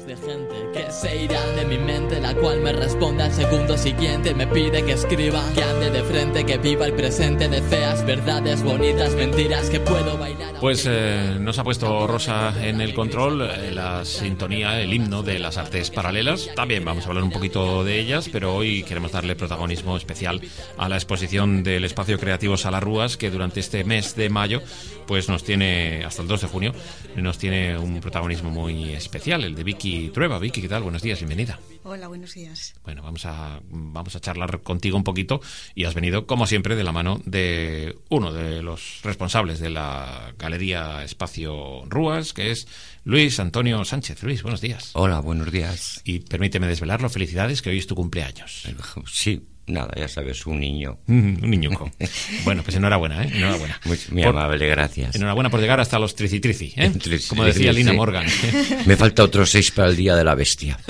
de gente que se irán de mi mente, la cual me responde al segundo siguiente. Me pide que escriba, que ande de frente, que viva el presente de feas verdades, bonitas mentiras que puedo bailar. Pues nos ha puesto Rosa en el control la sintonía, el himno de las artes paralelas. También vamos a hablar un poquito de ellas, pero hoy queremos darle protagonismo especial a la exposición del Espacio Creativo Salarruas, que durante este mes de mayo pues nos tiene, hasta el 2 de junio, nos tiene un protagonismo muy especial, el de Vicky Trueba. Vicky, ¿qué tal? Buenos días, bienvenida. Hola, buenos días. Bueno, vamos a charlar contigo un poquito, y has venido, como siempre, de la mano de uno de los responsables de la Galería Espacio Rúas, que es Luis Antonio Sánchez. Luis, buenos días. Hola, buenos días. Y permíteme desvelarlo, felicidades, que hoy es tu cumpleaños. Sí, nada, ya sabes, un niño. Un niñuco. Bueno, pues enhorabuena, ¿eh? Enhorabuena. Muy amable, gracias. Enhorabuena por llegar hasta los trici-trici, ¿eh? Trici, como decía Lina sí. Morgan. Me falta otros 6 para el Día de la Bestia.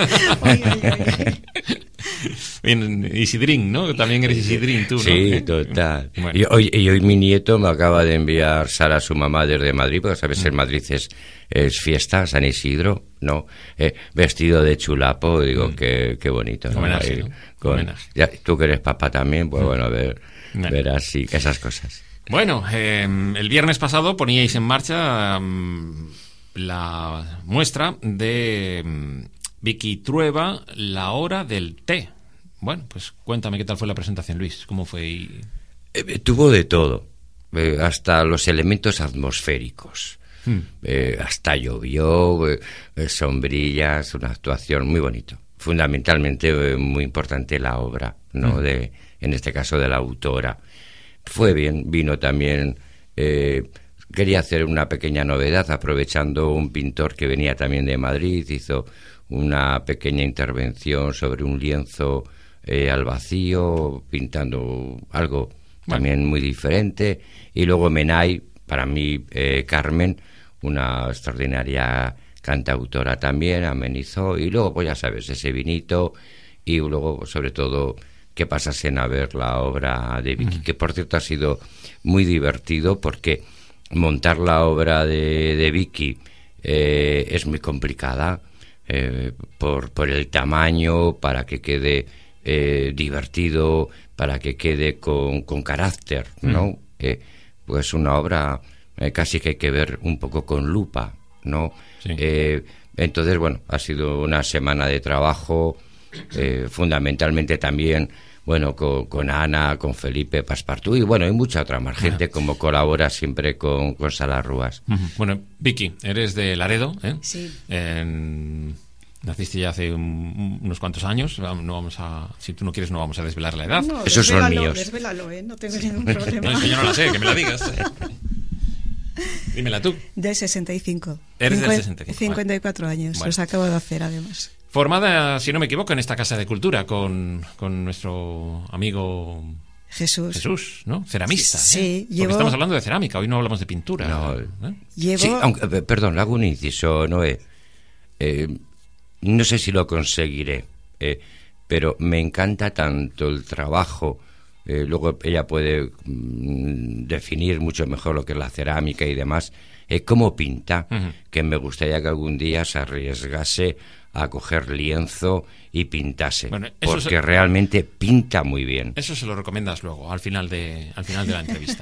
Bien, Isidrín, ¿no? También eres Isidrín tú, ¿no? Sí, total. Bueno. Y hoy mi nieto me acaba de enviar Sara, a su mamá, desde Madrid, porque sabes, en Madrid es fiesta, San Isidro, ¿no? Vestido de chulapo, digo, qué bonito, ¿no? Homenaje, ¿no? Homenaje. Ya, tú que eres papá también, pues bueno, verás, sí, esas cosas. Bueno, el viernes pasado poníais en marcha la muestra de Vicky Trueba, La Hora del Té. Bueno, pues cuéntame qué tal fue la presentación, Luis. ¿Cómo fue? Tuvo de todo, hasta los elementos atmosféricos. Hasta llovió, sombrillas, una actuación muy bonito. Fundamentalmente muy importante la obra, ¿no? En este caso de la autora. Fue bien, vino también. Quería hacer una pequeña novedad, aprovechando un pintor que venía también de Madrid, hizo una pequeña intervención sobre un lienzo al vacío, pintando algo también muy diferente. Y luego Menay, para mí, Carmen, una extraordinaria cantautora también, amenizó. Y luego, pues ya sabes, ese vinito, y luego, sobre todo, que pasasen a ver la obra de Vicky, que por cierto ha sido muy divertido, porque montar la obra de Vicky es muy complicada, por el tamaño, para que quede divertido, para que quede con carácter, ¿no? Pues una obra casi que hay que ver un poco con lupa, ¿no? Sí. Entonces, bueno, ha sido una semana de trabajo, fundamentalmente también, bueno, con Ana, con Felipe Passepartout, y bueno, hay mucha otra más gente como colabora siempre con Salarruas. Bueno, Vicky, eres de Laredo, ¿eh? Sí. Naciste ya hace unos cuantos años. No vamos a, si tú no quieres, no vamos a desvelar la edad. No, Esos son míos. Desvélalo, no tengo ningún problema. No, es que yo no la sé, que me la digas. Dímela tú. Del 65. Eres del 65. 54 años, Bueno. los acabo de hacer además. Formada, si no me equivoco, en esta Casa de Cultura con nuestro amigo Jesús, ¿no? Ceramista. Sí, Porque estamos hablando de cerámica, hoy no hablamos de pintura. No. Llevo... Sí, aunque, perdón, hago un inciso, Noé. No sé si lo conseguiré, pero me encanta tanto el trabajo. Luego ella puede definir mucho mejor lo que es la cerámica y demás, cómo pinta, que me gustaría que algún día se arriesgase a coger lienzo y pintase, Bueno, eso porque realmente pinta muy bien. Eso se lo recomiendas luego, al final de la entrevista.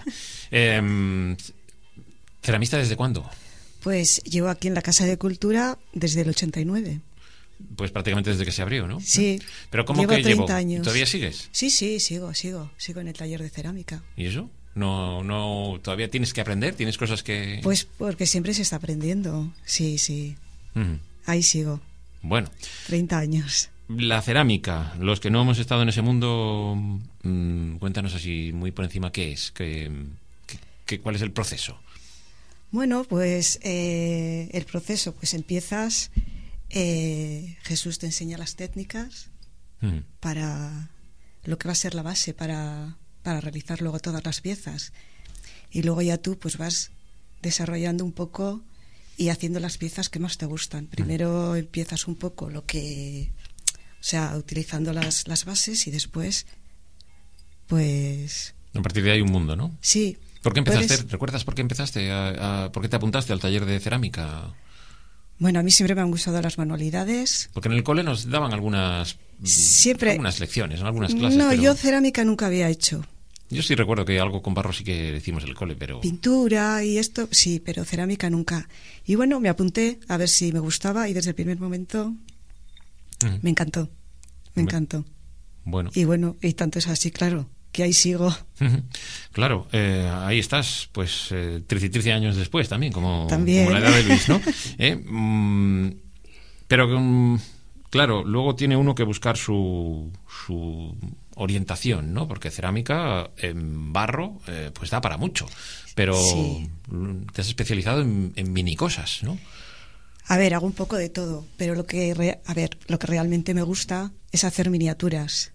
¿Ceramista desde cuándo? Pues llevo aquí en la Casa de Cultura desde el 89. Pues prácticamente desde que se abrió, ¿no? Sí. Pero ¿cómo llevo que 30 años. ¿Todavía sigues? Sí, sigo en el taller de cerámica. ¿Y eso? No, todavía tienes que aprender, tienes cosas que... Pues porque siempre se está aprendiendo. Sí. Ahí sigo. Bueno. 30 años. La cerámica, los que no hemos estado en ese mundo, cuéntanos así muy por encima qué es, cuál es el proceso. Bueno, pues el proceso, pues empiezas, Jesús te enseña las técnicas para lo que va a ser la base para realizar luego todas las piezas, y luego ya tú pues vas desarrollando un poco y haciendo las piezas que más te gustan. Primero empiezas un poco utilizando las bases, y después pues... A partir de ahí un mundo, ¿no? Sí. ¿Por qué empezaste? ¿Recuerdas por qué empezaste? ¿Por qué te apuntaste al taller de cerámica? Bueno, a mí siempre me han gustado las manualidades. Porque en el cole nos daban algunas lecciones, algunas clases. No, pero yo cerámica nunca había hecho. yo sí recuerdo que algo con barro sí que hicimos en el cole, pero... Pintura y esto, sí, pero cerámica nunca. Y bueno, me apunté a ver si me gustaba y desde el primer momento me encantó. Me encantó. Bueno. Y bueno, y tanto es así, claro, que ahí sigo. Claro, ahí estás, pues 13 años después también, como la edad de Luis, ¿no? Pero, claro, luego tiene uno que buscar su orientación, ¿no? Porque cerámica en barro, pues da para mucho. Pero sí, te has especializado en mini cosas, ¿no? A ver, hago un poco de todo, pero lo que realmente me gusta es hacer miniaturas.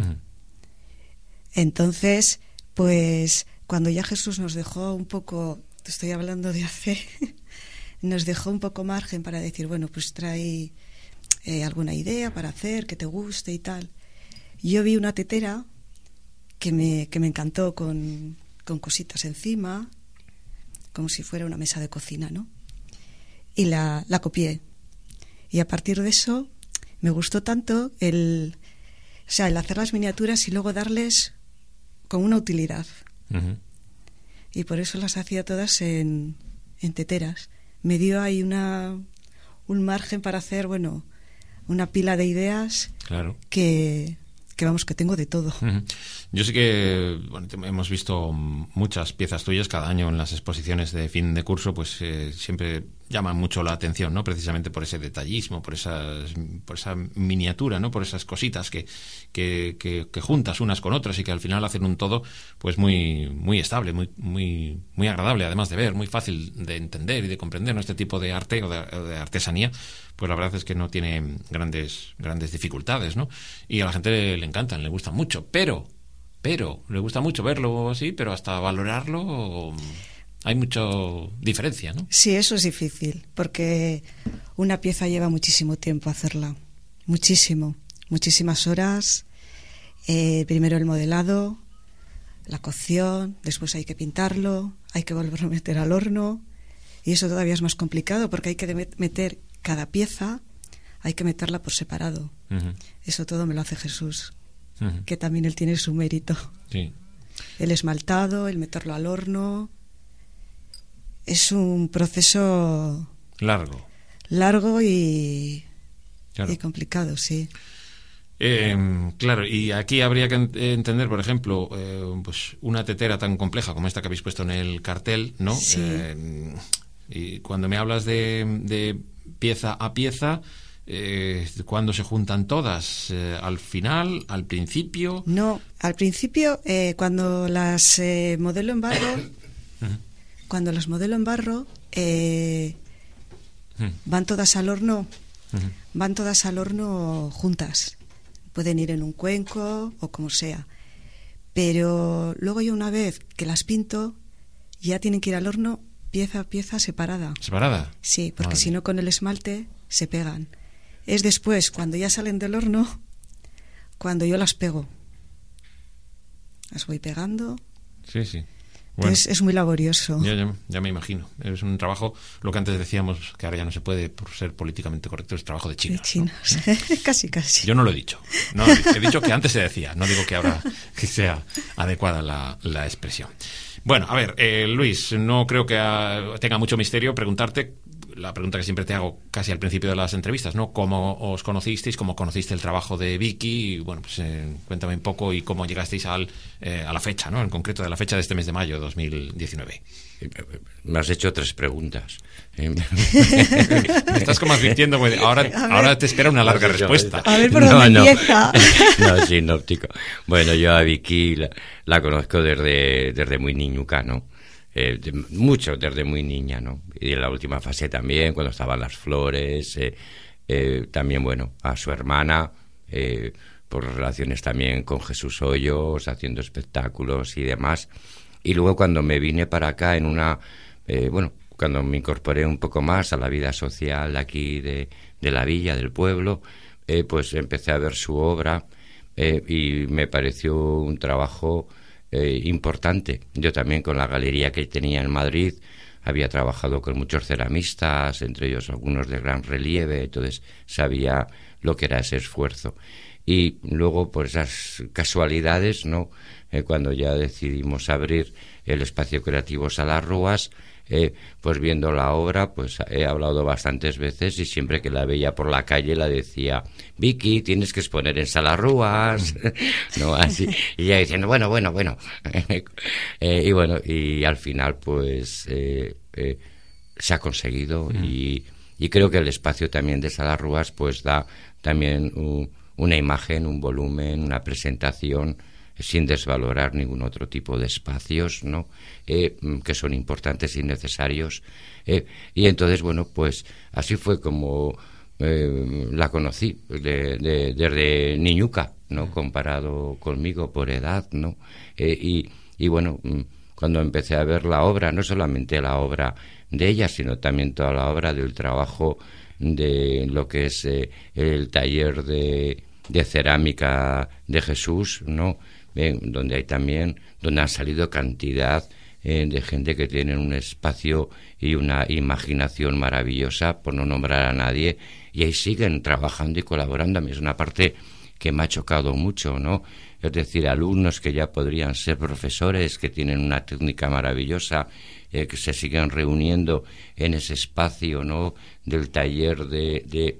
Entonces, pues cuando ya Jesús nos dejó un poco, te estoy hablando de hace, nos dejó un poco margen para decir, bueno, pues trae alguna idea para hacer, que te guste y tal. Yo vi una tetera que me encantó con cositas encima, como si fuera una mesa de cocina, ¿no? Y la copié. Y a partir de eso me gustó tanto el hacer las miniaturas y luego darles con una utilidad. Y por eso las hacía todas en teteras. Me dio ahí un margen para hacer, bueno, una pila de ideas. Claro. que vamos, que tengo de todo. Yo sí que hemos visto muchas piezas tuyas cada año en las exposiciones de fin de curso, pues siempre llaman mucho la atención, ¿no? Precisamente por ese detallismo, por esa miniatura, ¿no? Por esas cositas que juntas unas con otras y que al final hacen un todo, pues muy muy estable, muy agradable además de ver, muy fácil de entender y de comprender, ¿no? Este tipo de arte o de artesanía, pues la verdad es que no tiene grandes dificultades, ¿no? Y a la gente le encantan, le gustan mucho, pero le gusta mucho verlo así, pero hasta valorarlo hay mucha diferencia, ¿no? Sí, eso es difícil, porque una pieza lleva muchísimo tiempo hacerla, muchísimas horas. Primero el modelado, la cocción, después hay que pintarlo, hay que volverlo a meter al horno, y eso todavía es más complicado porque hay que meter cada pieza, hay que meterla por separado. Eso todo me lo hace Jesús, que también él tiene su mérito. Sí. El esmaltado, el meterlo al horno, es un proceso largo y complicado, sí. Claro, y aquí habría que entender, por ejemplo, pues una tetera tan compleja como esta que habéis puesto en el cartel, ¿no? Sí. Y cuando me hablas de pieza a pieza, ¿cuándo se juntan todas? ¿Al final? ¿Al principio? No, al principio, cuando las modelo en barro, van todas al horno, juntas. Pueden ir en un cuenco o como sea. Pero luego yo, una vez que las pinto, ya tienen que ir al horno pieza a pieza separada. ¿Separada? Sí, porque si no con el esmalte se pegan. Es después, cuando ya salen del horno, cuando yo las pego. Las voy pegando. Sí, sí. Bueno, es muy laborioso. Ya me imagino. Es un trabajo, lo que antes decíamos, que ahora ya no se puede por ser políticamente correcto, es trabajo de chinos. De chinos, ¿no? Casi. Yo no lo he dicho. No, he dicho que antes se decía, no digo que ahora que sea adecuada la expresión. Bueno, a ver, Luis, no creo que tenga mucho misterio preguntarte la pregunta que siempre te hago casi al principio de las entrevistas, ¿no? ¿Cómo os conocisteis? ¿Cómo conociste el trabajo de Vicky? Y bueno, pues cuéntame un poco y cómo llegasteis a la fecha, ¿no? En concreto de la fecha de este mes de mayo de 2019. Me has hecho 3 preguntas. Me estás como advirtiendo, ahora te espera una larga respuesta. A ver por dónde empieza. No, sinóptico. Bueno, yo a Vicky la conozco desde muy niñuca, ¿no? Mucho desde muy niña, ¿no? Y en la última fase también, cuando estaban las flores, también, bueno, a su hermana, por relaciones también con Jesús Hoyos, haciendo espectáculos y demás. Y luego cuando me vine para acá cuando me incorporé un poco más a la vida social aquí de la villa, del pueblo, pues empecé a ver su obra y me pareció un trabajo importante. Yo también, con la galería que tenía en Madrid, había trabajado con muchos ceramistas, entre ellos algunos de gran relieve, entonces sabía lo que era ese esfuerzo. Y luego, por esas casualidades, ¿no? Cuando ya decidimos abrir el espacio creativo Salarruas, pues viendo la obra, pues he hablado bastantes veces y siempre que la veía por la calle la decía: Vicky, tienes que exponer en Salarruas, ¿no? Así, y ella diciendo, bueno. Y bueno, y al final pues se ha conseguido y creo que el espacio también de Salarruas pues da también una imagen, un volumen, una presentación, sin desvalorar ningún otro tipo de espacios, ¿no? Que son importantes y necesarios. Y entonces, bueno, pues así fue como la conocí, desde niñuca, ¿no? Comparado conmigo por edad, ¿no? Y bueno, cuando empecé a ver la obra, no solamente la obra de ella, sino también toda la obra del trabajo de lo que es el taller de cerámica de Jesús, ¿no? Donde han salido cantidad de gente que tienen un espacio y una imaginación maravillosa, por no nombrar a nadie, y ahí siguen trabajando y colaborando. A mí es una parte que me ha chocado mucho, ¿no? Es decir, alumnos que ya podrían ser profesores, que tienen una técnica maravillosa, que se siguen reuniendo en ese espacio, ¿no? Del taller de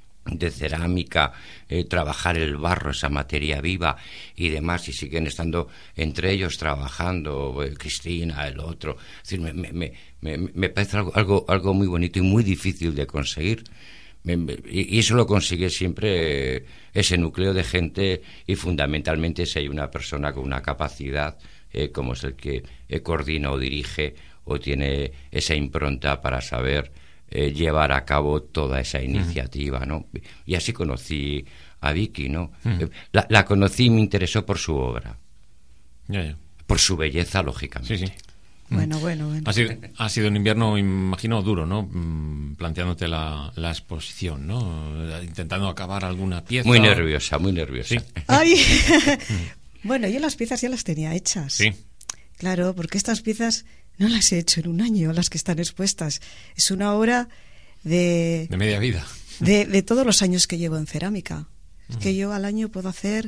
cerámica, trabajar el barro, esa materia viva y demás, y siguen estando entre ellos trabajando, Cristina, el otro. Es decir, me parece algo muy bonito y muy difícil de conseguir. Y eso lo consigue siempre ese núcleo de gente, y fundamentalmente si hay una persona con una capacidad, como es el que coordina o dirige o tiene esa impronta para saber llevar a cabo toda esa iniciativa, ¿no? Y así conocí a Vicky, ¿no? La conocí y me interesó por su obra. Ya. Por su belleza, lógicamente. Sí. Bueno. Ha sido un invierno, imagino, duro, ¿no? Planteándote la exposición, ¿no? Intentando acabar alguna pieza. Muy nerviosa. ¿Sí? ¡Ay! Bueno, yo las piezas ya las tenía hechas. Sí. Claro, porque estas piezas no las he hecho en un año, las que están expuestas. Es una obra de media vida. De todos los años que llevo en cerámica. Es que yo al año puedo hacer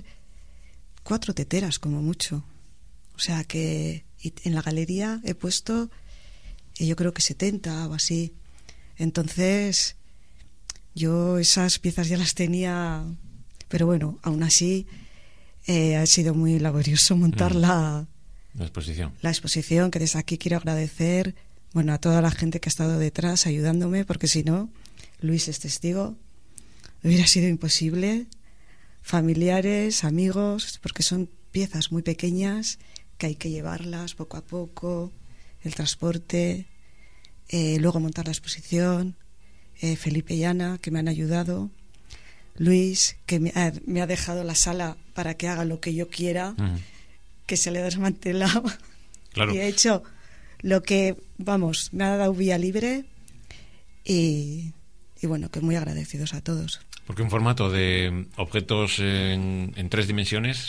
4 teteras como mucho. O sea que en la galería he puesto, yo creo que 70 o así. Entonces, yo esas piezas ya las tenía, pero bueno, aún así ha sido muy laborioso montar la exposición, que desde aquí quiero agradecer, bueno, a toda la gente que ha estado detrás ayudándome, porque si no, Luis es testigo, hubiera sido imposible. Familiares, amigos, porque son piezas muy pequeñas que hay que llevarlas poco a poco, el transporte, luego montar la exposición, Felipe y Ana, que me han ayudado, Luis, que me ha dejado la sala para que haga lo que yo quiera, que se le ha desmantelado. Claro. Y he hecho lo que, vamos, me ha dado vía libre y bueno, que muy agradecidos a todos. Porque un formato de objetos en 3 dimensiones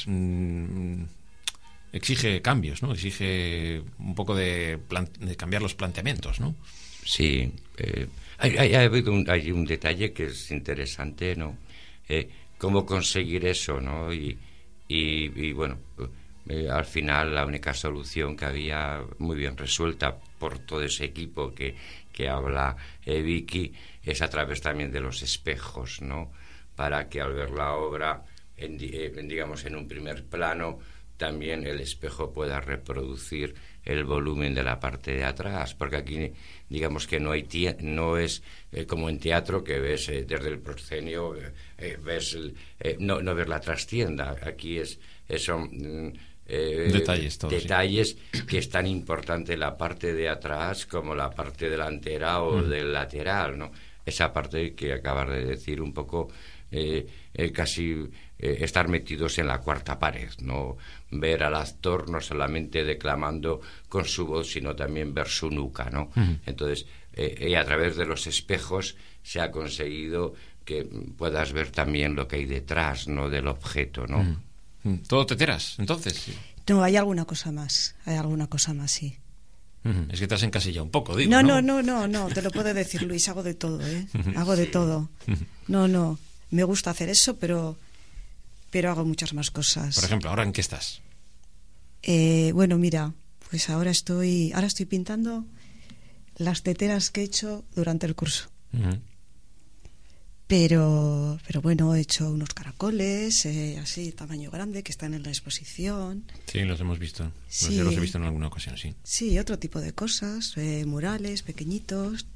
exige cambios, ¿no? Exige un poco de cambiar los planteamientos, ¿no? Sí. Hay un detalle que es interesante, ¿no? Cómo conseguir eso, ¿no? Y bueno, al final la única solución que había muy bien resuelta por todo ese equipo que habla Vicky es a través también de los espejos, ¿no? Para que al ver la obra, digamos, en un primer plano, también el espejo pueda reproducir el volumen de la parte de atrás, porque aquí digamos que no es como en teatro que ves desde el proscenio, no ves la trastienda. Aquí son detalles que es tan importante la parte de atrás como la parte delantera o del lateral, ¿no? Esa parte que acabas de decir, un poco casi estar metidos en la cuarta pared, no ver al actor no solamente declamando con su voz, sino también ver su nuca, ¿no? Entonces, a través de los espejos se ha conseguido que puedas ver también lo que hay detrás, ¿no? Del objeto, ¿no? ¿Todo teteras, entonces? No, hay alguna cosa más, sí. Es que te has encasillado un poco, digo. No, te lo puede decir Luis, hago de todo, ¿eh? Hago de todo. No, me gusta hacer eso, pero hago muchas más cosas. Por ejemplo, ¿ahora en qué estás? Bueno, mira, pues ahora estoy pintando las teteras que he hecho durante el curso. Pero bueno, he hecho unos caracoles así, tamaño grande, que están en la exposición. Sí, los hemos visto. Sí. Yo los he visto en alguna ocasión, sí. Sí, otro tipo de cosas, murales pequeñitos.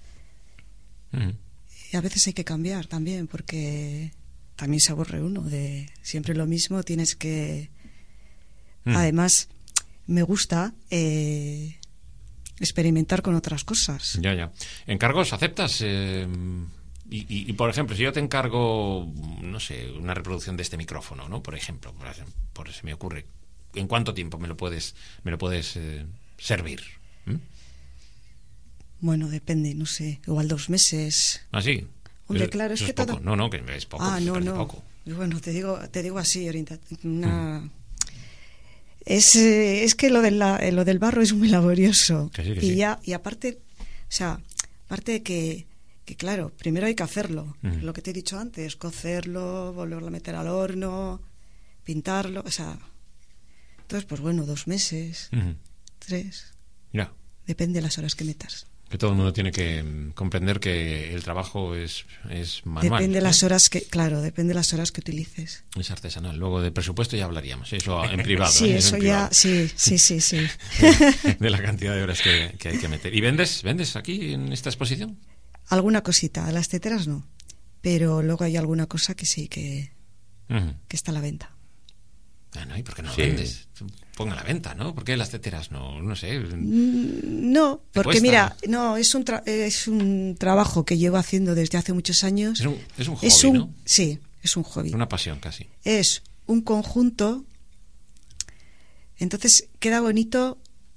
Y a veces hay que cambiar también, porque también se aburre uno de siempre lo mismo. Tienes que... Además, me gusta experimentar con otras cosas. Ya. ¿Encargos aceptas? Y, por ejemplo, si yo te encargo, no sé, una reproducción de este micrófono, ¿no? Por ejemplo, por se me ocurre, ¿en cuánto tiempo me lo puedes servir? Bueno, depende, no sé, igual 2 meses. ¿Ah, sí? Hombre, claro, es que poco. todo... No, que es poco. Poco. Bueno, te digo así, ahorita. Es que lo del barro es muy laborioso. Que sí. Y aparte, o sea, aparte de que claro, primero hay que hacerlo, lo que te he dicho antes, cocerlo, volverlo a meter al horno, pintarlo, o sea, entonces pues bueno, 2 meses, 3, ya. Depende de las horas que metas. Que todo el mundo tiene que comprender que el trabajo es manual. Depende de las horas depende de las horas que utilices. Es artesanal. Luego de presupuesto ya hablaríamos, eso en privado. Sí, eso ya, sí. De la cantidad de horas que hay que meter. ¿Y vendes aquí en esta exposición? Alguna cosita, las teteras no, pero luego hay alguna cosa que sí que está a la venta. No, ¿y por qué no vendes? Ponga a la venta, ¿no? ¿Por qué las teteras no? No sé. No, porque mira, no, es un trabajo que llevo haciendo desde hace muchos años. Es un hobby, ¿no? Sí, es un hobby. Una pasión casi. Es un conjunto, entonces queda bonito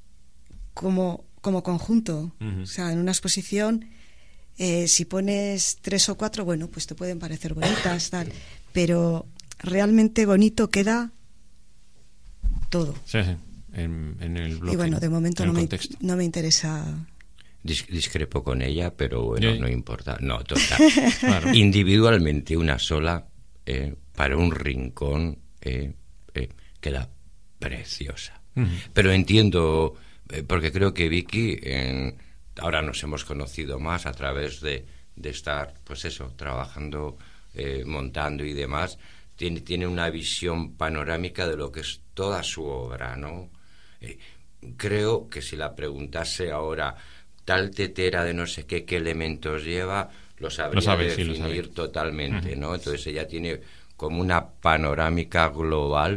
como conjunto. O sea, en una exposición... si pones 3 o 4, bueno, pues te pueden parecer bonitas, tal, pero realmente bonito queda todo. Sí, en el bloque. Y bueno, de momento no me interesa. Discrepo con ella, pero bueno, no importa. No, total. Claro. Individualmente, una sola, para un rincón, queda preciosa. Pero entiendo, porque creo que Vicky... ahora nos hemos conocido más a través de estar, pues eso, trabajando, montando y demás. Tiene una visión panorámica de lo que es toda su obra, ¿no? Creo que si la preguntase ahora, tal tetera de no sé qué elementos lleva, lo sabría definir totalmente, ¿no? Entonces ella tiene como una panorámica global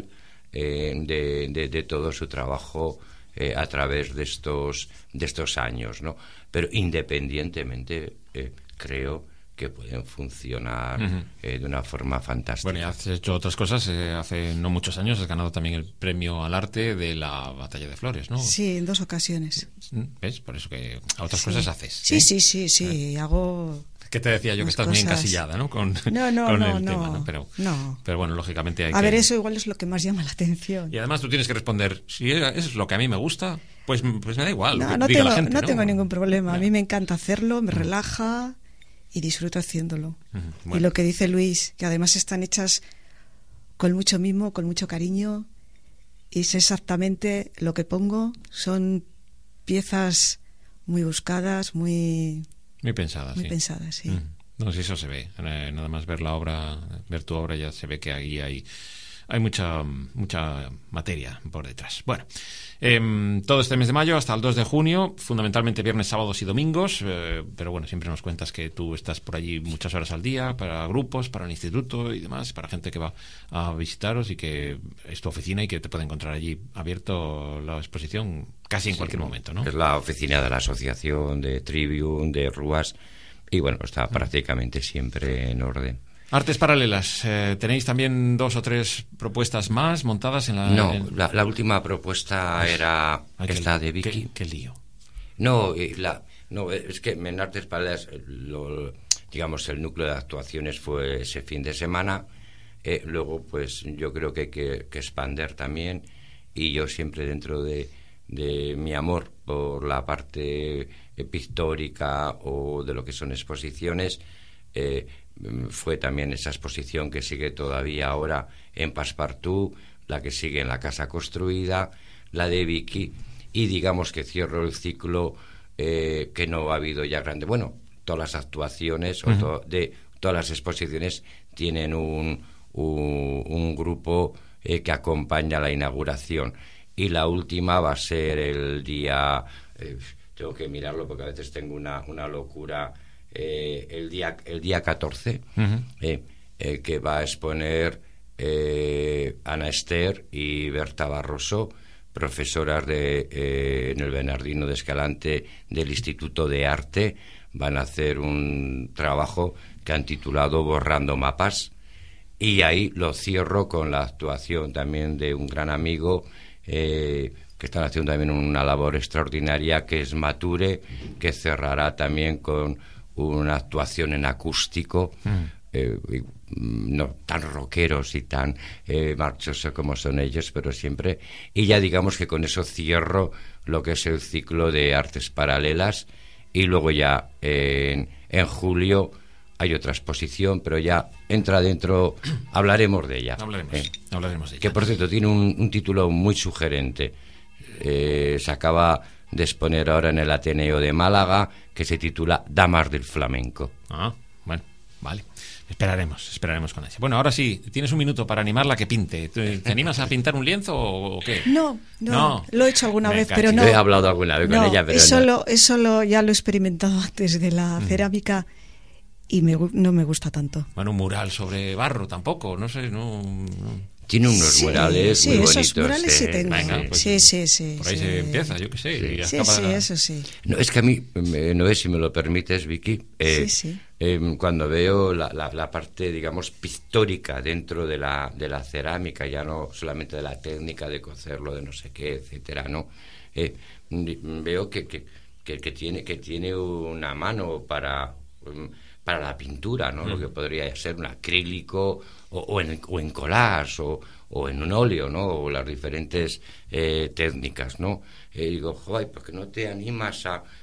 de todo su trabajo a través de estos años, ¿no? Pero independientemente creo que pueden funcionar de una forma fantástica. Bueno, y has hecho otras cosas. Hace no muchos años has ganado también el premio al arte de la Batalla de Flores, ¿no? Sí, en 2 ocasiones. ¿Ves? Por eso que a otras cosas haces. Sí, hago... Que te decía yo que estás muy encasillada, ¿no? Con el tema, ¿no? Pero bueno, lógicamente hay que... A ver, eso igual es lo que más llama la atención. Y además tú tienes que responder, si eso es lo que a mí me gusta, pues me da igual. No tengo ningún problema. A mí me encanta hacerlo, me relaja y disfruto haciéndolo. Bueno. Y lo que dice Luis, que además están hechas con mucho mimo, con mucho cariño, y sé exactamente lo que pongo. Son piezas muy buscadas, muy pensadas, sí. No, sí, eso se ve. Nada más ver tu obra ya se ve que ahí hay mucha materia por detrás. Bueno, todo este mes de mayo hasta el 2 de junio, fundamentalmente viernes, sábados y domingos, pero bueno, siempre nos cuentas que tú estás por allí muchas horas al día, para grupos, para el instituto y demás, para gente que va a visitaros y que es tu oficina y que te puede encontrar allí abierto la exposición casi en cualquier momento, ¿no? Es la oficina de la asociación, de Trivium, de RUAS, y bueno, está prácticamente siempre en orden. Artes paralelas, ¿tenéis también 2 o 3 propuestas más montadas en la...? No, la última propuesta era esta de Vicky. ¿Qué lío? No, es que en Artes paralelas, digamos, el núcleo de actuaciones fue ese fin de semana. Luego, pues yo creo que hay que expander también, y yo siempre dentro de mi amor por la parte pictórica o de lo que son exposiciones, fue también esa exposición que sigue todavía ahora en Passepartout, la que sigue en la Casa Construida, la de Vicky, y digamos que cierro el ciclo que no ha habido ya grande. Bueno, todas las actuaciones de todas las exposiciones tienen un grupo que acompaña la inauguración, y la última va a ser el día, tengo que mirarlo porque a veces tengo una locura, el día 14, que va a exponer Ana Esther y Berta Barroso, profesoras en el Bernardino de Escalante del Instituto de Arte. Van a hacer un trabajo que han titulado Borrando Mapas, y ahí lo cierro con la actuación también de un gran amigo que están haciendo también una labor extraordinaria, que es Mature, que cerrará también con una actuación en acústico, no tan rockeros y tan marchosos como son ellos, pero siempre, y ya digamos que con eso cierro lo que es el ciclo de artes paralelas. Y luego ya en julio hay otra exposición, pero ya entra dentro, hablaremos de ella. Hablaremos de ella. Que por cierto tiene un título muy sugerente. Se acaba de exponer ahora en el Ateneo de Málaga, que se titula Damas del Flamenco. Bueno, vale. Esperaremos con ella. Bueno, ahora sí, tienes un minuto para animarla que pinte. ¿Te animas a pintar un lienzo o qué? No, lo he hecho alguna vez, pero no. He hablado alguna vez con ella, pero eso ya lo he experimentado antes de la cerámica y no me gusta tanto. Bueno, un mural sobre barro tampoco, no sé, no. Tiene unos murales muy bonitos. Esos murales sí tengo. Venga, pues, sí. Por ahí se empieza, yo qué sé. Sí, eso sí. No, es que a mí, no es si me lo permites, Vicky, cuando veo la parte, digamos, pictórica dentro de la cerámica, ya no solamente de la técnica de cocerlo, de no sé qué, etcétera, ¿no? Veo que tiene una mano para la pintura, ¿no? Lo que podría ser un acrílico o en collage o en un óleo, ¿no? O las diferentes técnicas, ¿no? Digo, joder, ¿por qué no te animas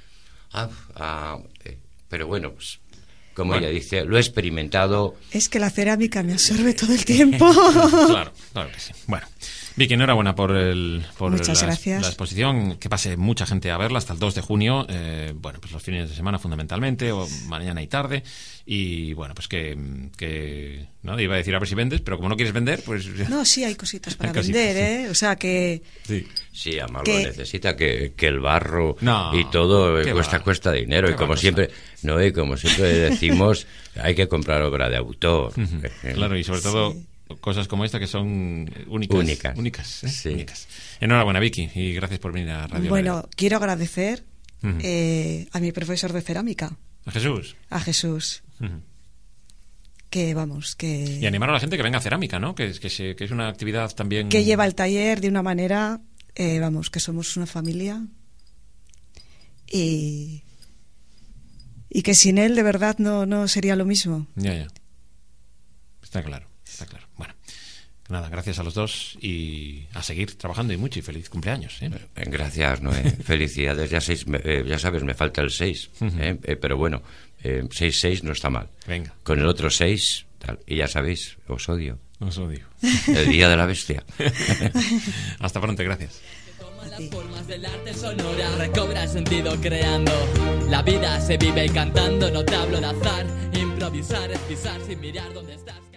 pero bueno, pues como ella dice, lo he experimentado. Es que la cerámica me absorbe todo el tiempo. Claro que sí. Bueno, Vicky, enhorabuena por gracias. La exposición, que pase mucha gente a verla hasta el 2 de junio, bueno, pues los fines de semana fundamentalmente, o mañana y tarde, y bueno, pues que no iba a decir a ver si vendes, pero como no quieres vender, pues... No, sí, hay cositas para vender, O sea que... Sí, además lo necesita, que el barro y todo cuesta dinero, y como siempre decimos, hay que comprar obra de autor. Claro, y sobre todo... cosas como esta que son únicas. Sí. Únicas. Enhorabuena, Vicky, y gracias por venir a Radio Bueno, Laredo. quiero agradecer a mi profesor de cerámica. ¿A Jesús? Que y animar a la gente que venga a cerámica, ¿no? Que es una actividad también... Que lleva el taller de una manera, que somos una familia, y que sin él de verdad no sería lo mismo. Ya. Está claro. Bueno, nada, gracias a los dos y a seguir trabajando y mucho, y feliz cumpleaños. Gracias, Noé. Felicidades. Ya sabes, me falta el 6, pero bueno, 6 no está mal. Venga. Con el otro 6, tal, y ya sabéis, os odio. El día de la bestia. Hasta pronto, gracias. Las formas del arte sonora recobra sentido creando. La vida se vive cantando, no te hablo de azar. Improvisar es pisar sin mirar dónde estás.